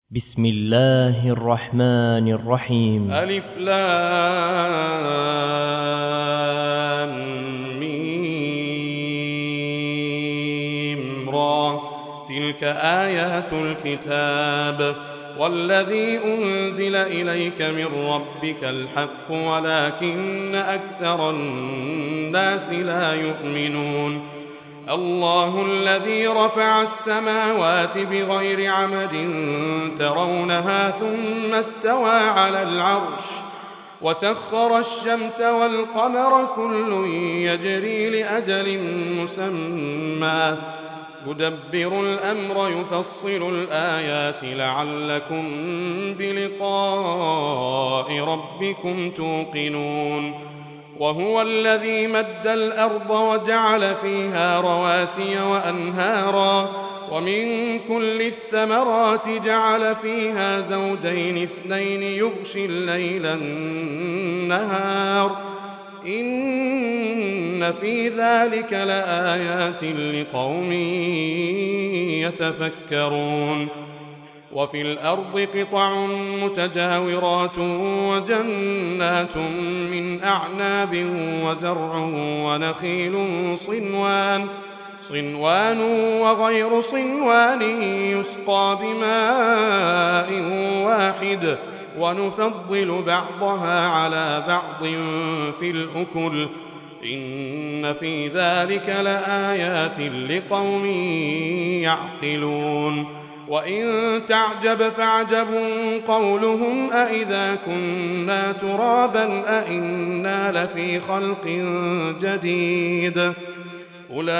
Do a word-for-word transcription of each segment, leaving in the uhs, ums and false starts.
بسم الله الرحمن الرحيم. ألف لام ميم را. تلك آيات الكتاب والذي أنزل إليك من ربك الحق ولكن أكثر الناس لا يؤمنون. الله الذي رفع السماوات بغير عمد ترونها ثم استوى على العرش وسخر الشمس والقمر كل يجري لأجل مسمى يدبر الأمر يفصل الآيات لعلكم بلقاء ربكم توقنون. وهو الذي مد الأرض وجعل فيها رواسي وأنهارا ومن كل الثمرات جعل فيها زوجين اثنين يغشي الليل النهار إن في ذلك لآيات لقوم يتفكرون. وفي الأرض قطع متجاورات وجنات من أعناب وزرع ونخيل صنوان صنوان وغير صنوان يسقى بماء واحد ونفضل بعضها على بعض في الأكل إن في ذلك لآيات لقوم يعقلون. وإن تعجب فاعجب قولهم أإذا كنا ترابا أإنا لفي خلق جديد أولئك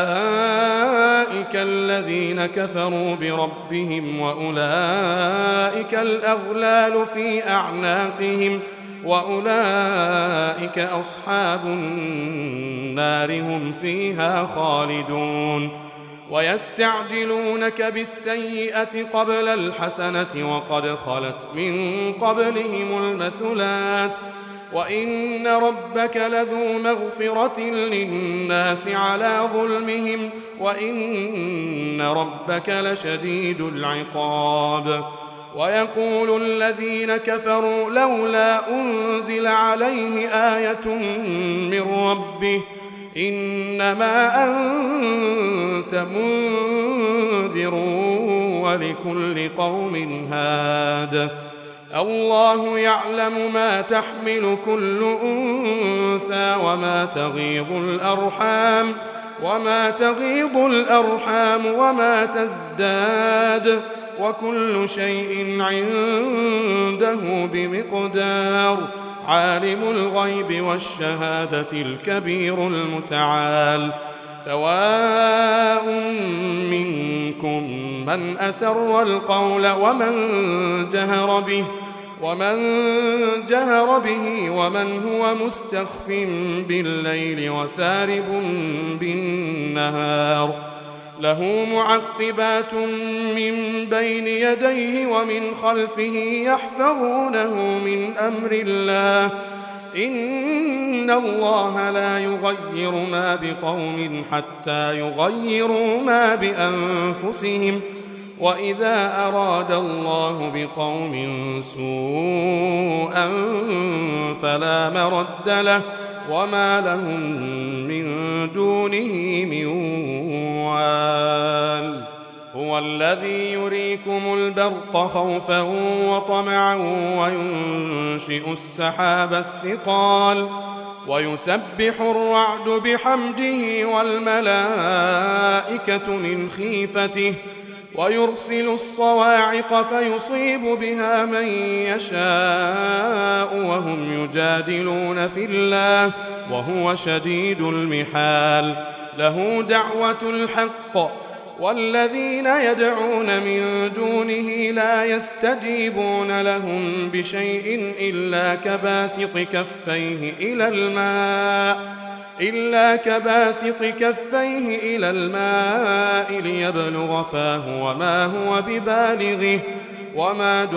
الذين كفروا بربهم وأولئك الأغلال في أعناقهم وأولئك أصحاب النار هم فيها خالدون. ويستعجلونك بالسيئة قبل الحسنة وقد خلت من قبلهم المثلات وإن ربك لذو مغفرة للناس على ظلمهم وإن ربك لشديد العقاب. ويقول الذين كفروا لولا أنزل عليه آية من ربه إنما أنت منذر ولكل قوم هاد. الله يعلم ما تحمل كل أنثى وما تغيض الأرحام وما تغيض الأرحام وما تزداد وكل شيء عنده بمقدار. عالم الغيب والشهادة الكبير المتعال. سواء منكم من أسر القول ومن جهر به ومن جهر به ومن هو مستخف بالليل وسارب بالنهار. له معقبات من بين يديه ومن خلفه يحفظونه من أمر الله إن الله لا يغير ما بقوم حتى يغيروا ما بأنفسهم وإذا أراد الله بقوم سوءا فلا مرد له وما لهم من دونه من وال. هو الذي يريكم البرق خوفا وطمعا وينشئ السحاب الثقال ويسبح الرعد بحمده والملائكة من خيفته ويرسل الصواعق فيصيب بها من يشاء وهم يجادلون في الله وهو شديد المحال. له دعوة الحق والذين يدعون من دونه لا يستجيبون لهم بشيء إلا كباسط كفيه إلى الماء إلا كباسط كفيه إلى الماء ليبلغ فاه وما هو ببالغه وما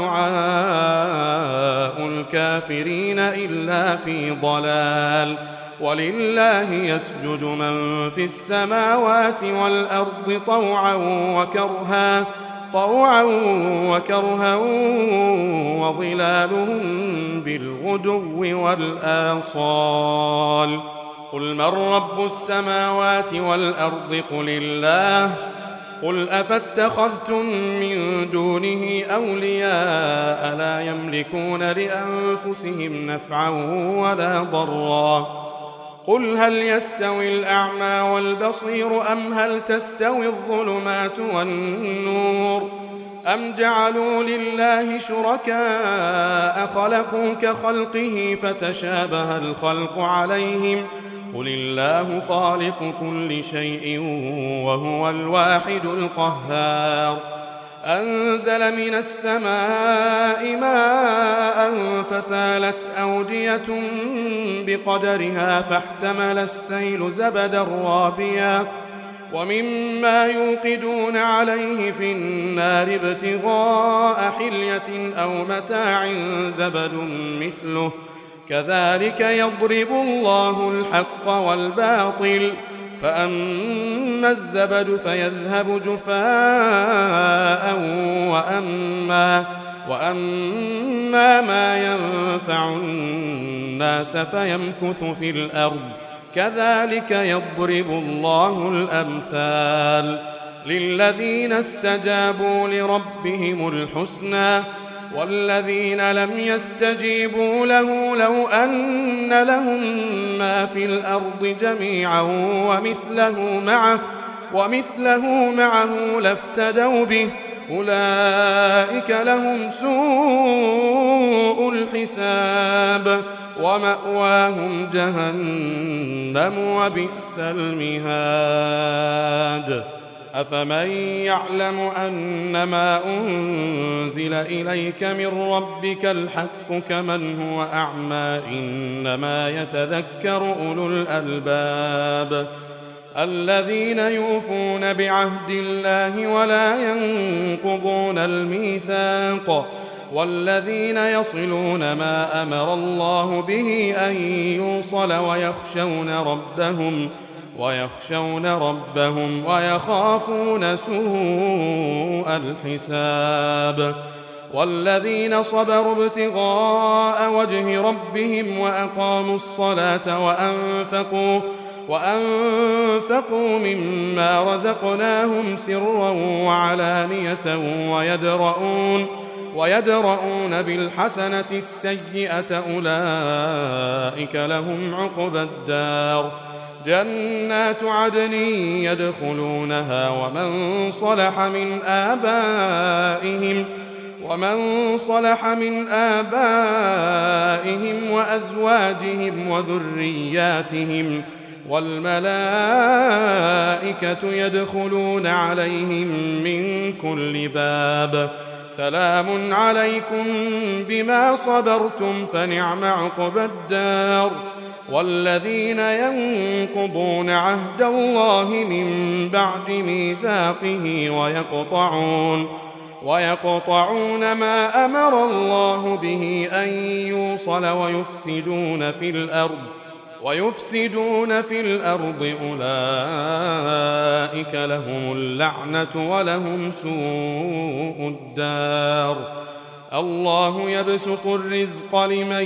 دعاء الكافرين إلا في ضلال. ولله يسجد من في السماوات والأرض طوعا وكرها طوعا وكرها وظلالهم بالغدو والآصال قل من رب السماوات والأرض قل الله قل أفاتخذتم من دونه أولياء لا يملكون لأنفسهم نفعا ولا ضرا قل هل يستوي الأعمى والبصير أم هل تستوي الظلمات والنور أم جعلوا لله شركاء خلقوا كخلقه فتشابه الخلق عليهم قل الله خالق كل شيء وهو الواحد القهار أنزل من السماء ماء فسالت أودية بقدرها فاحتمل السيل زبدا رابيا ومما يوقدون عليه في النار ابتغاء حلية أو متاع زبد مثله كذلك يضرب الله الحق والباطل فأما الزبد فيذهب جفاء وأما, وأما ما ينفع الناس فيمكث في الأرض كذلك يضرب الله الأمثال للذين استجابوا لربهم الحسنى والذين لم يستجيبوا له لو أن لهم ما في الأرض جميعا ومثله معه, ومثله معه لافتدوا به أولئك لهم سوء الحساب ومأواهم جهنم وبئس المهاد أفمن يعلم أنما أنزل إليك من ربك الحق كمن هو أعمى إنما يتذكر أولو الألباب الذين يوفون بعهد الله ولا ينقضون الميثاق والذين يصلون ما أمر الله به أن يوصل ويخشون ربهم ويخشون ربهم ويخافون سوء الحساب والذين صبروا ابتغاء وجه ربهم وأقاموا الصلاة وأنفقوا وأنفقوا مما رزقناهم سرا وعلانية ويدرؤون ويدرؤون بالحسنة السيئة أولئك لهم عقبى الدار جنات عدن يدخلونها ومن صلح من آبائهم ومن صلح من آبائهم وأزواجهم وذرياتهم والملائكة يدخلون عليهم من كل باب سلام عليكم بما صبرتم فنعم عقبى الدار والذين ينقضون عهد الله من بعد ميثاقه ويقطعون ويقطعون ما أمر الله به أن يوصل ويفسدون في الأرض ويفسدون في الأرض أولئك لهم اللعنة ولهم سوء الدار الله يبسط الرزق لمن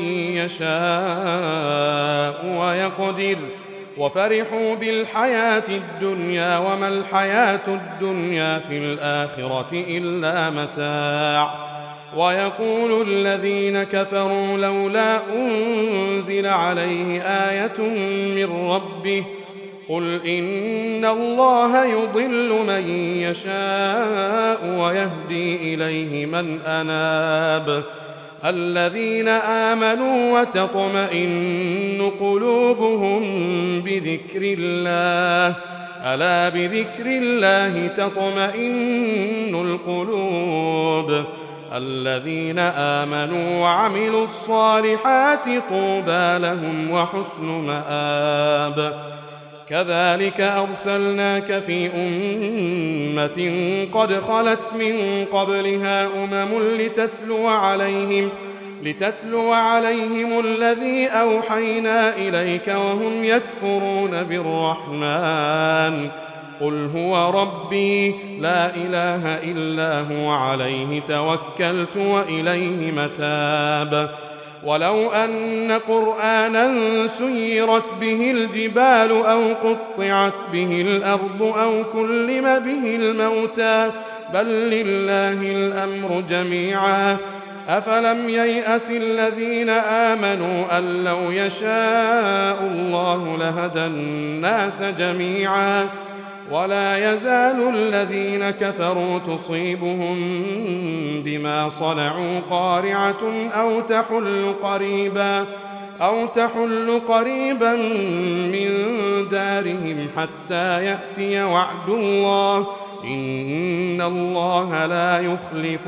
يشاء ويقدر وفرحوا بالحياة الدنيا وما الحياة الدنيا في الآخرة إلا متاع ويقول الذين كفروا لولا أنزل عليه آية من ربه قل إن الله يضل من يشاء ويهدي إليه من أناب الذين آمنوا وتطمئن قلوبهم بذكر الله ألا بذكر الله تطمئن القلوب الذين آمنوا وعملوا الصالحات طوبى لهم وحسن مآب كذلك أرسلناك في أمة قد خلت من قبلها أمم لتتلو عليهم لتتلو عليهم الذي أوحينا إليك وهم يكفرون بالرحمن قل هو ربي لا إله إلا هو عليه توكلت وإليه متاب ولو أن قرآنا سيرت به الجبال أو قطعت به الأرض أو كلم به الموتى بل لله الأمر جميعا أفلم ييأس الذين آمنوا أن لو يشاء الله لهدى الناس جميعا ولا يزال الذين كفروا تصيبهم بما صنعوا قارعة أو تحل قريبا أو تحل قريبا من دارهم حتى يأتي وعد الله إن الله لا يخلف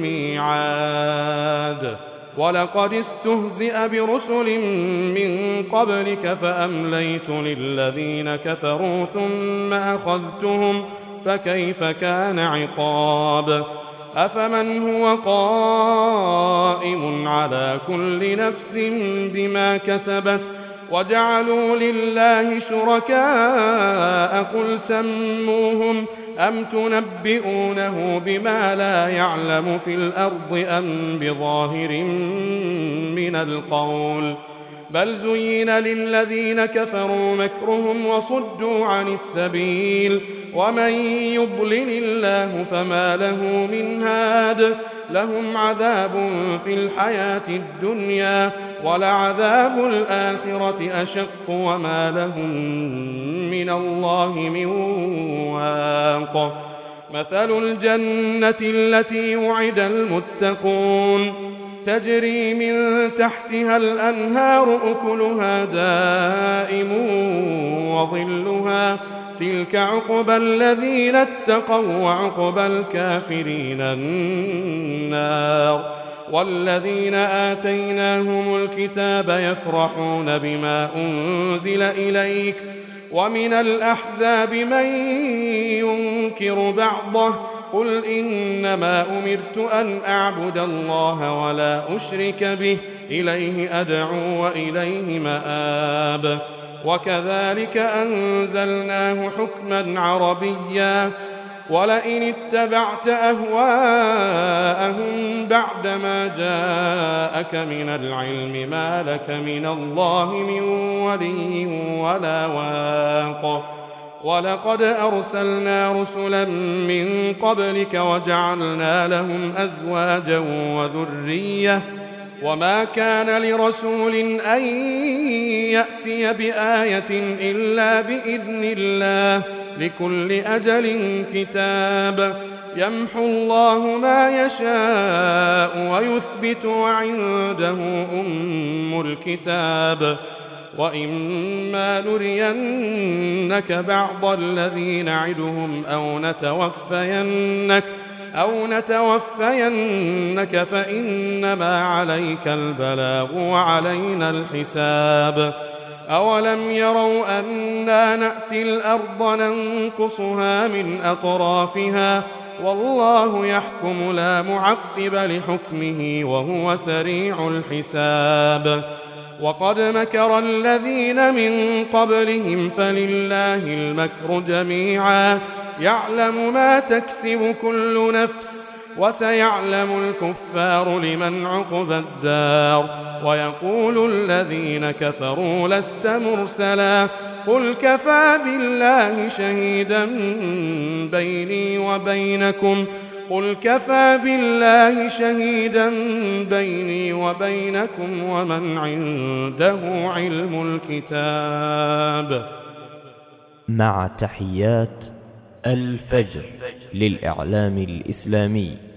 الميعاد ولقد استهزئ برسل من قبلك فأمليت للذين كفروا ثم أخذتهم فكيف كان عقاب أفمن هو قائم على كل نفس بما كسبت وجعلوا لله شركاء قل سموهم أم تنبئونه بما لا يعلم في الأرض أم بظاهر من القول بل زين للذين كفروا مكرهم وصدوا عن السبيل ومن يضلل الله فما له من هاد لهم عذاب في الحياة الدنيا ولعذاب الآخرة أشق وما لهم من الله من واق مثل الجنة التي وعد المتقون تجري من تحتها الأنهار أكلها دائم وظلها تلك عقبى الذين اتقوا وعقبى الكافرين النار والذين آتيناهم الكتاب يفرحون بما أنزل إليك ومن الأحزاب من ينكر بعضه قل إنما أمرت أن أعبد الله ولا أشرك به إليه أدعو وإليه مآب وكذلك أنزلناه حكما عربيا ولئن اتبعت أهواءهم بعدما جاءك من العلم ما لك من الله من ولي ولا واق ولقد أرسلنا رسلا من قبلك وجعلنا لهم أزواجا وذرية وما كان لرسول أن يأتي بآية إلا بإذن الله لكل أجل كتاب يمحو الله ما يشاء ويثبت وعنده أم الكتاب وإما نرينك بعض الذي نعدهم أو نتوفينك أو نتوفينك فإنما عليك البلاغ وعلينا الحساب أولم يروا أنا نأتي الأرض ننقصها من أطرافها والله يحكم لا معقب لحكمه وهو سريع الحساب وقد مكر الذين من قبلهم فلله المكر جميعا يعلم ما تكسب كل نفس وسيعلم الكفار لمن عقبى الدار ويقول الذين كفروا لست مرسلا قل كفى بالله شهيدا بيني وبينكم قل كفى بالله شهيدا بيني وبينكم ومن عنده علم الكتاب. مع تحيات الفجر للإعلام الإسلامي.